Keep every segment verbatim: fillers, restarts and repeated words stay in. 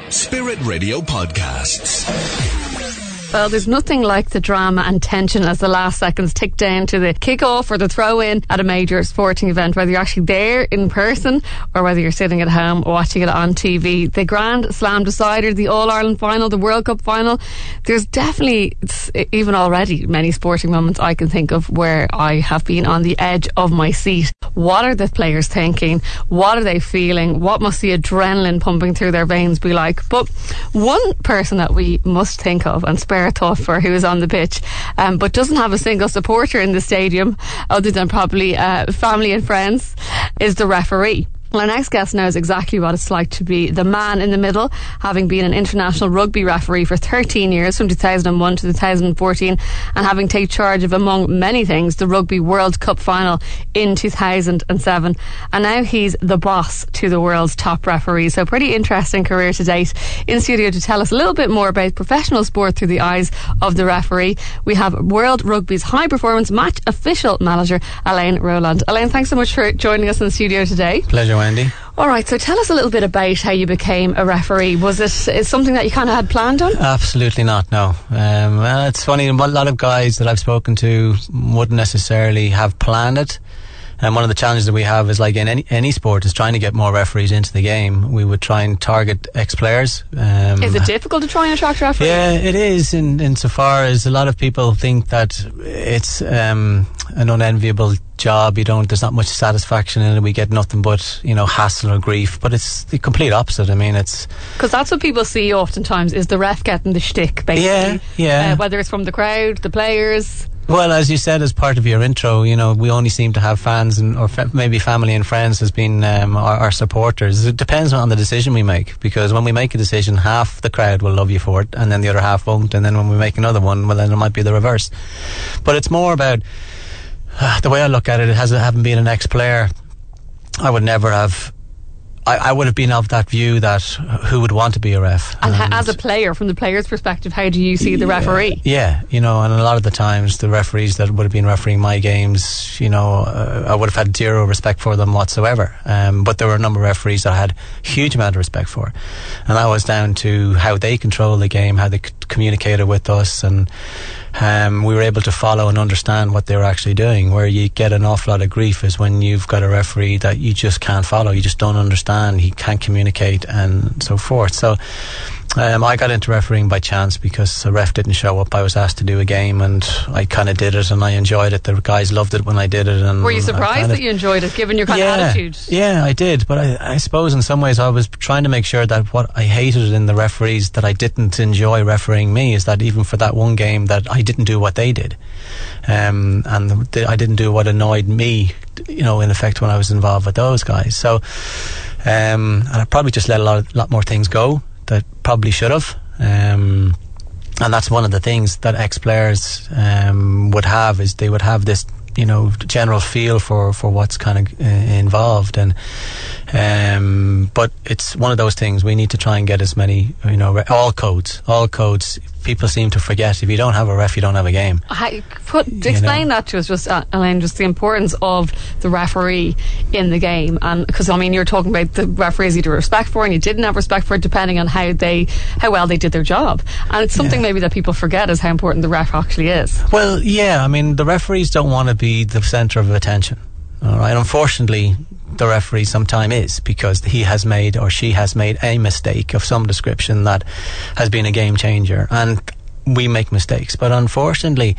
Spirit Radio Podcasts. Well, there's nothing like the drama and tension as the last seconds tick down to the kick-off or the throw-in at a major sporting event, whether you're actually there in person or whether you're sitting at home watching it on T V. The Grand Slam decider, the All-Ireland final, the World Cup final, there's definitely, even already, many sporting moments I can think of where I have been on the edge of my seat. What are the players thinking? What are they feeling? What must the adrenaline pumping through their veins be like? But one person that we must think of and spare a thought for, who is on the pitch um, but doesn't have a single supporter in the stadium other than probably uh, family and friends, is the referee. Well, our next guest knows exactly what it's like to be the man in the middle, having been an international rugby referee for thirteen years, from two thousand one to two thousand fourteen, and having taken charge of, among many things, the Rugby World Cup final in two thousand seven. And now he's the boss to the world's top referees. So pretty interesting career to date. In studio to tell us a little bit more about professional sport through the eyes of the referee, we have World Rugby's high performance match official manager, Alain Roland. Alain, thanks so much for joining us in the studio today. Pleasure, Wendy. Alright, so tell us a little bit about how you became a referee. Was it is something that you kind of had planned on? Absolutely not, no. Um, well, it's funny, a lot of guys that I've spoken to wouldn't necessarily have planned it. And one of the challenges that we have is, like in any any sport, is trying to get more referees into the game. We would try and target ex-players. Um, is it difficult to try and attract referees? Yeah, it is, in insofar as a lot of people think that it's um, an unenviable job. You don't, there's not much satisfaction in it. We get nothing but, you know, hassle or grief. But it's the complete opposite. I mean, it's... Because that's what people see oftentimes, is the ref getting the shtick, basically. Yeah, yeah. Uh, whether it's from the crowd, the players... Well, as you said, as part of your intro, you know, we only seem to have fans and or fa- maybe family and friends as being um, our, our supporters. It depends on the decision we make, because when we make a decision, half the crowd will love you for it, and then the other half won't. And then when we make another one, well, then it might be the reverse. But it's more about uh, the way I look at it. It has having been an ex-player, I would never have. I, I would have been of that view that who would want to be a ref. And, and as a player, from the player's perspective, how do you see the yeah, referee? Yeah, you know, and a lot of the times the referees that would have been refereeing my games, you know, uh, I would have had zero respect for them whatsoever. Um, but there were a number of referees that I had a huge amount of respect for. And that was down to how they control the game, how they c- communicated with us, and um, we were able to follow and understand what they were actually doing. Where you get an awful lot of grief is when you've got a referee that you just can't follow, you just don't understand, he can't communicate and so forth. So um, I got into refereeing by chance because a ref didn't show up. I was asked to do a game and I kind of did it, and I enjoyed it. The guys loved it when I did it. And were you surprised that you enjoyed it, given your kind yeah, of attitude? Yeah, I did. But I, I suppose in some ways I was trying to make sure that what I hated in the referees that I didn't enjoy refereeing me is that even for that one game that I didn't do what they did. Um, and th- I didn't do what annoyed me, you know, in effect, when I was involved with those guys. So um, and I probably just let a lot, of, lot more things go that probably should have. Um, and that's one of the things that ex-players um, would have, is they would have this, you know, general feel for, for what's kind of uh, involved. And um, but it's one of those things, we need to try and get as many, you know, re- all codes, all codes. People seem to forget, if you don't have a ref, you don't have a game. I put, explain you know. that to us, just uh, Alain, just the importance of the referee in the game. And because I mean, you're talking about the referees you had respect for and you didn't have respect for, depending on how they how well they did their job. And it's something yeah. maybe that people forget, is how important the ref actually is. Well, yeah, I mean, the referees don't want to be the centre of attention. All right, unfortunately, the referee sometime is, because he has made or she has made a mistake of some description that has been a game changer, and we make mistakes. But unfortunately,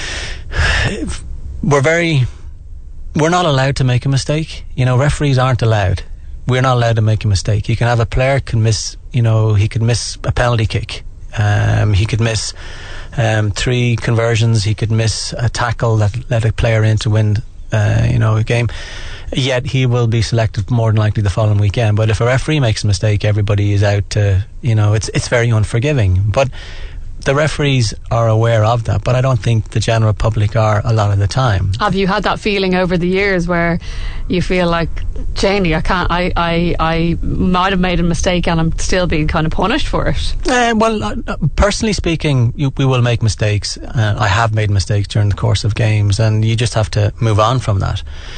we're very we're not allowed to make a mistake. You know, referees aren't allowed. We're not allowed to make a mistake. You can have a player can miss, you know, he could miss a penalty kick. Um, he could miss um, three conversions. He could miss a tackle that let a player in to win Uh, you know, a game, yet he will be selected more than likely the following weekend. But if a referee makes a mistake, everybody is out to, you know, it's it's very unforgiving. But the referees are aware of that, but I don't think the general public are a lot of the time. Have you had that feeling over the years where you feel like, Janie, I can't, I, I, I might have made a mistake and I'm still being kind of punished for it? Uh, well, uh, personally speaking, you, we will make mistakes. Uh, I have made mistakes during the course of games, and you just have to move on from that.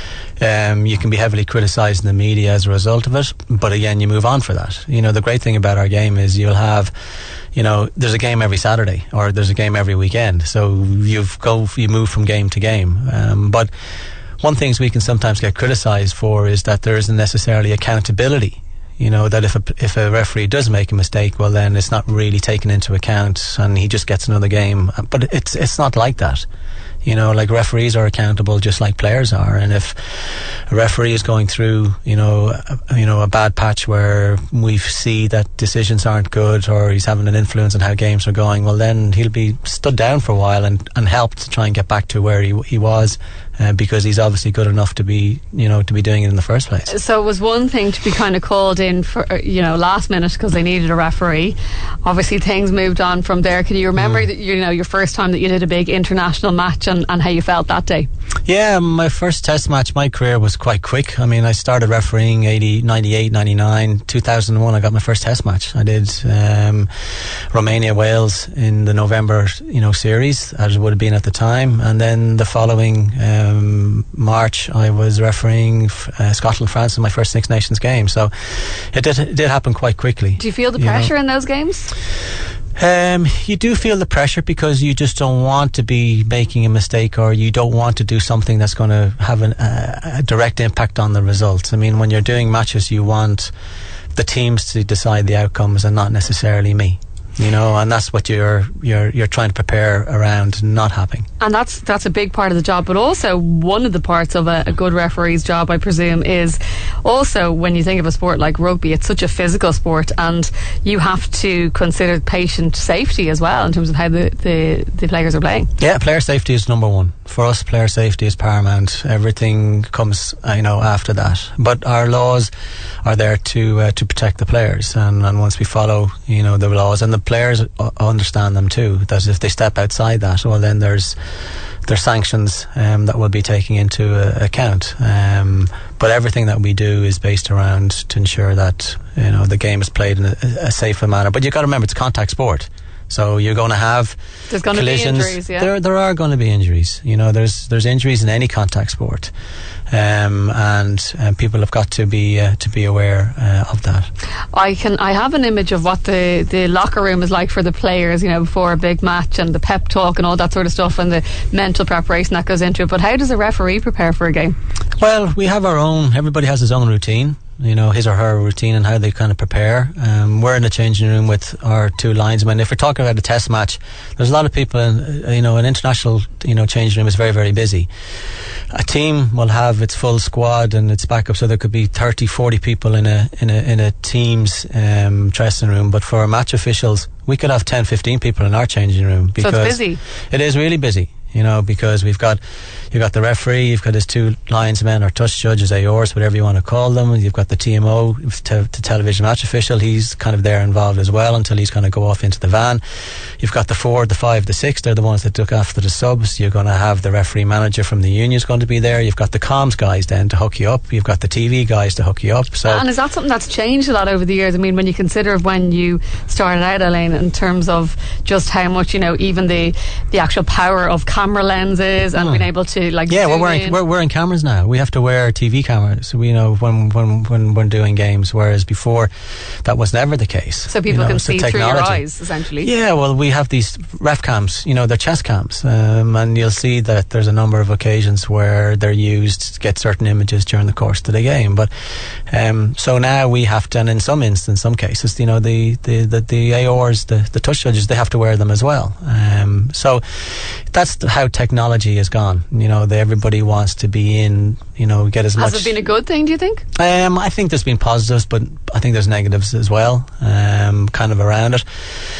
Um, you can be heavily criticised in the media as a result of it, but again, you move on for that. You know, the great thing about our game is you'll have, you know, there's a game every Saturday, or there's a game every weekend. So you've go, you move from game to game. Um, but one thing we can sometimes get criticised for is that there isn't necessarily accountability. You know, that if a, if a referee does make a mistake, well, then it's not really taken into account, and he just gets another game. But it's it's not like that. You know, like, referees are accountable just like players are, and if a referee is going through, you know, a, you know, a bad patch where we see that decisions aren't good, or he's having an influence on how games are going, well, then he'll be stood down for a while and, and helped to try and get back to where he he was, uh, because he's obviously good enough to be, you know, to be doing it in the first place. So it was one thing to be kind of called in for, you know, last minute because they needed a referee. Obviously, things moved on from there. Can you remember, mm. that, you know, your first time that you did a big international match, and, and how you felt that day? Yeah, my first test match, my career was quite quick. I mean, I started refereeing eighty, ninety-eight, ninety-nine, two thousand one. I got my first test match. I did um, Romania, Wales in the November, you know, series, as it would have been at the time, and then the following um, March, I was refereeing uh, Scotland, France in my first Six Nations game. So it did, it did happen quite quickly. Do you feel the pressure you know? in those games? Um, you do feel the pressure because you just don't want to be making a mistake, or you don't want to do something that's going to have an, uh, a direct impact on the results. I mean, when you're doing matches, you want the teams to decide the outcomes and not necessarily me. You know, and that's what you're you're you're trying to prepare around not happening. And that's that's a big part of the job, but also one of the parts of a, a good referee's job, I presume, is also when you think of a sport like rugby, it's such a physical sport, and you have to consider patient safety as well in terms of how the, the, the players are playing. Yeah, player safety is number one. For us, player safety is paramount. Everything comes, uh, you know, after that. But our laws are there to uh, to protect the players, and, and once we follow, you know, the laws, and the players understand them too, that if they step outside that, well, then there's there's sanctions um, that we'll be taking into uh, account. Um, but everything that we do is based around to ensure that, you know, the game is played in a, a safer manner. But you've got to remember, it's a contact sport. So you're going to have there's going collisions. To be injuries, yeah. There, there are going to be injuries. You know, there's there's injuries in any contact sport, um, and uh, people have got to be uh, to be aware uh, of that. I can I have an image of what the, the locker room is like for the players, you know, before a big match, and the pep talk and all that sort of stuff, and the mental preparation that goes into it. But how does a referee prepare for a game? Well, we have our own. Everybody has his own routine. You know, his or her routine and how they kind of prepare. Um, we're in the changing room with our two linesmen. If we're talking about a test match, there's a lot of people in, you know, an international, you know, changing room is very, very busy. A team will have its full squad and its backup, so there could be thirty, forty people in a in a in a team's um, dressing room. But for our match officials, we could have ten, fifteen people in our changing room, because so it's busy. It is really busy. You know, because we've got you've got the referee, you've got his two linesmen or touch judges, A Ors, whatever you want to call them. You've got the T M O, to, to television match official. He's kind of there involved as well until he's going to go off into the van. You've got the four, the five, the six. They're the ones that look after the subs. You're going to have the referee manager from the union's going to be there. You've got the comms guys then to hook you up. You've got the T V guys to hook you up. So, and is that something that's changed a lot over the years? I mean, when you consider when you started out, Elaine, in terms of just how much, you know, even the the actual power of camera lenses and oh. being able to like yeah, zoom we're wearing in. we're wearing cameras now. We have to wear T V cameras. So we you know when when when we're doing games, whereas before that was never the case. So people you know, can see through your eyes, essentially. Yeah, well, we have these ref cams. You know, they're chest cams, um, and you'll see that there's a number of occasions where they're used to get certain images during the course of the game. But um, so now we have to, and in some instances, some cases, you know, the the the, the A Ors, the the touch judges, they have to wear them as well. Um, so that's how technology has gone. You know, they, everybody wants to be in, you know, get as much. Has it been a good thing, do you think? Um, I think there's been positives, but I think there's negatives as well, um, kind of around it.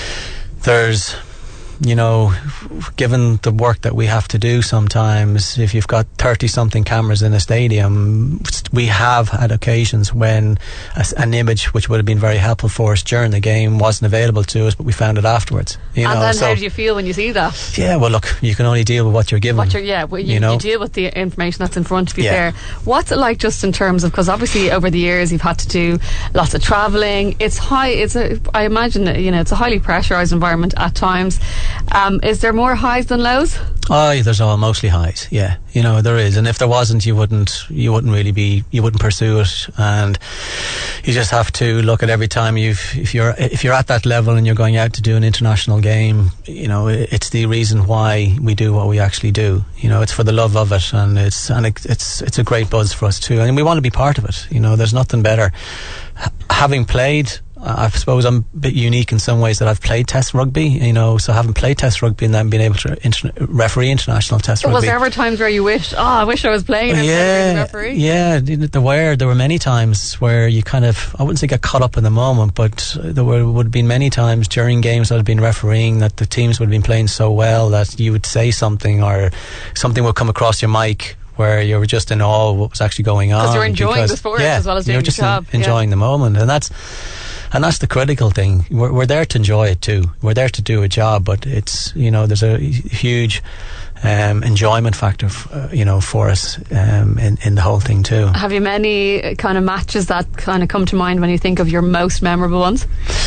There's, you know, given the work that we have to do sometimes, if you've got thirty something cameras in a stadium, we have had occasions when a, an image which would have been very helpful for us during the game wasn't available to us, but we found it afterwards. You and know, then so, how do you feel when you see that? Yeah, well, look, you can only deal with what you're given. What you're, yeah, well, you, you, know? you deal with the information that's in front of you yeah. there. What's it like just in terms of, because obviously over the years you've had to do lots of travelling. It's high. It's a, I imagine that, you know, it's a highly pressurised environment at times. Um, is there more highs than lows? Oh, there's all mostly highs. Yeah, you know there is, and if there wasn't, you wouldn't you wouldn't really be you wouldn't pursue it, and you just have to look at every time you've if you're if you're at that level and you're going out to do an international game. You know, it's the reason why we do what we actually do. You know, it's for the love of it, and it's and it, it's it's a great buzz for us too, and we want to be part of it. You know, there's nothing better. H- having played. I suppose I'm a bit unique in some ways that I've played Test rugby, you know, so having played Test rugby and then being able to inter- referee international Test rugby. Was there ever times where you wished, oh, I wish I was playing as yeah, a referee? Yeah, there were. There were many times where you kind of, I wouldn't say get caught up in the moment, but there were, would have been many times during games that I'd been refereeing that the teams would have been playing so well that you would say something or something would come across your mic where you were just in awe of what was actually going on. Because you're enjoying because, the sport yeah, as well as doing you're your just job. En- enjoying yeah. the moment, and that's and that's the critical thing. We're, we're there to enjoy it too. We're there to do a job, but it's, you know, there's a huge um, enjoyment factor, f- uh, you know, for us um, in in the whole thing too. Have you many kind of matches that kind of come to mind when you think of your most memorable ones?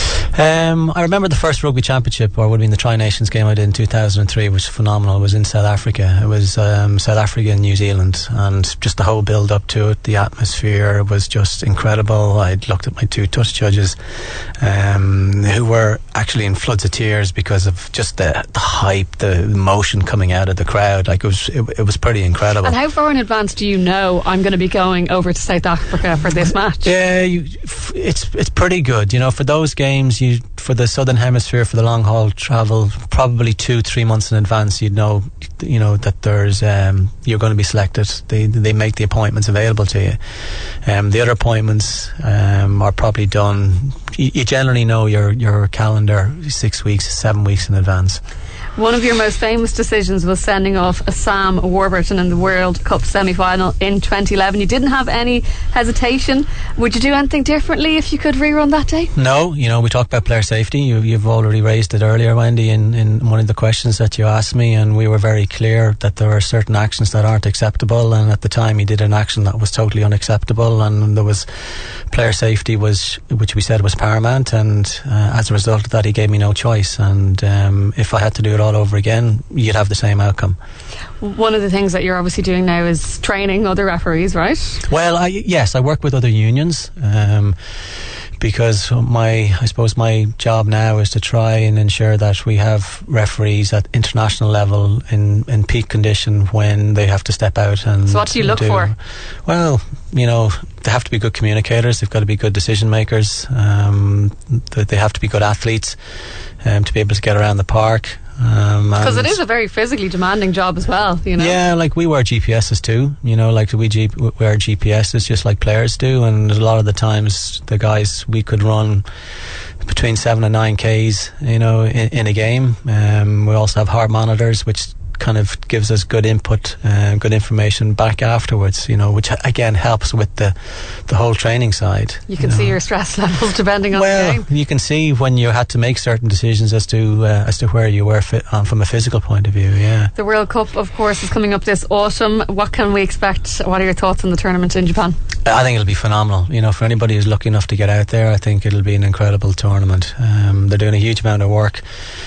Um, I remember the first rugby championship, or would have been the Tri-Nations game I did in two thousand three, which was phenomenal. It was in South Africa. It was um, South Africa and New Zealand, and just the whole build up to it, the atmosphere was just incredible. I looked at my two touch judges, um, who were actually in floods of tears because of just the, the hype, the emotion coming out of the crowd. Like it was, it, it was pretty incredible. And how far in advance do you know I'm going to be going over to South Africa for this match? Yeah, you, it's it's pretty good. You know, for those games, you for the Southern Hemisphere, for the long haul travel, probably two, three months in advance, you'd know, you know that there's um, you're going to be selected. They they make the appointments available to you. Um, the other appointments um, are probably done. You, you generally know your your calendar six weeks, seven weeks in advance. One of your most famous decisions was sending off Sam Warburton in the World Cup semi-final in twenty eleven. You didn't have any hesitation. Would you do anything differently if you could rerun that day? No, you know, we talked about player safety. You, you've already raised it earlier, Wendy, in, in one of the questions that you asked me, and we were very clear that there are certain actions that aren't acceptable, and at the time he did an action that was totally unacceptable, and there was player safety, was which we said was paramount, and uh, as a result of that he gave me no choice, and um, if I had to do it all over again, you'd have the same outcome. One of the things that you're obviously doing now is training other referees, right? Well, I, yes, I work with other unions, um, because my, I suppose my job now is to try and ensure that we have referees at international level in, in peak condition when they have to step out. And so what do you look do, for? Well, you know, they have to be good communicators, they've got to be good decision makers, um, they have to be good athletes, um, to be able to get around the park. Because um, it is a very physically demanding job as well, you know. Yeah, like we wear G P S's too, you know, like we G- wear G P S's just like players do, and a lot of the times the guys, we could run between seven and nine Ks, you know, in, in a game. Um, we also have heart monitors, which kind of gives us good input, uh, good information back afterwards, you know, which again helps with the the whole training side. You can you know. see your stress levels depending on well, the game. You can see when you had to make certain decisions as to uh, as to where you were fit on from a physical point of view. Yeah. The World Cup, of course, is coming up this autumn. What can we expect? What are your thoughts on the tournament in Japan? I think it'll be phenomenal. You know, for anybody who's lucky enough to get out there, I think it'll be an incredible tournament. Um, they're doing a huge amount of work.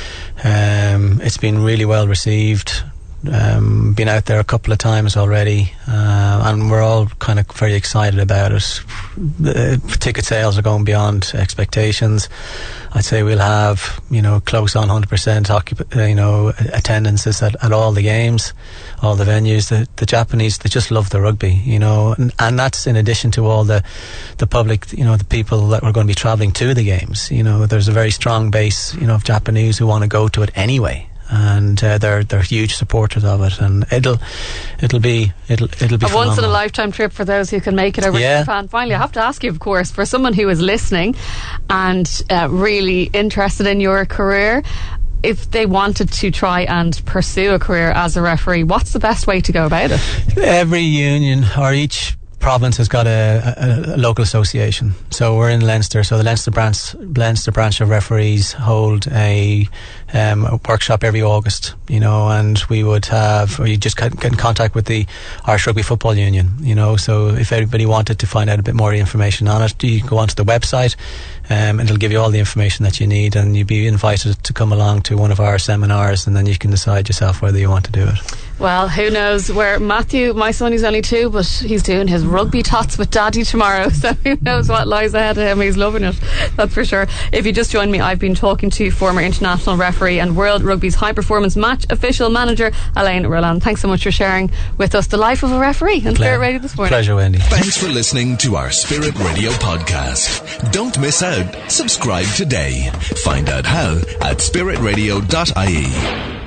Um, it's been really well received. Um, been out there a couple of times already, uh, and we're all kind of very excited about it. The ticket sales are going beyond expectations. I'd say we'll have, you know, close on one hundred percent occup- uh, you know, attendances at, at all the games, all the venues. The, the Japanese, they just love the rugby, you know, and, and that's in addition to all the the public, you know, the people that are going to be travelling to the games. You know, there's a very strong base, you know, of Japanese who want to go to it anyway. And uh, they're they're huge supporters of it, and it'll it'll be it'll it'll be a phenomenal. once in a lifetime trip for those who can make it over yeah. to Japan. Finally, I have to ask you, of course, for someone who is listening and uh, really interested in your career, if they wanted to try and pursue a career as a referee, what's the best way to go about it? Every union or each province has got a, a, a local association. So we're in Leinster, so the Leinster branch, Leinster branch of referees hold a, um, a workshop every August, you know, and we would have, or you just get in contact with the Irish Rugby Football Union, you know, so if everybody wanted to find out a bit more information on it, you can go onto the website, Um, and it'll give you all the information that you need, and you'll be invited to come along to one of our seminars, and then you can decide yourself whether you want to do it. Well, who knows where Matthew, my son, he's only two, but he's doing his rugby tots with Daddy tomorrow, so who knows what lies ahead of him. He's loving it, that's for sure. If you just joined me, I've been talking to former international referee and World Rugby's high performance match official manager Elaine Rowland. Thanks so much for sharing with us the life of a referee on Spirit Radio this morning. Pleasure, Wendy. Thanks for listening to our Spirit Radio podcast. Don't miss out. Subscribe today. Find out how at spirit radio dot I E.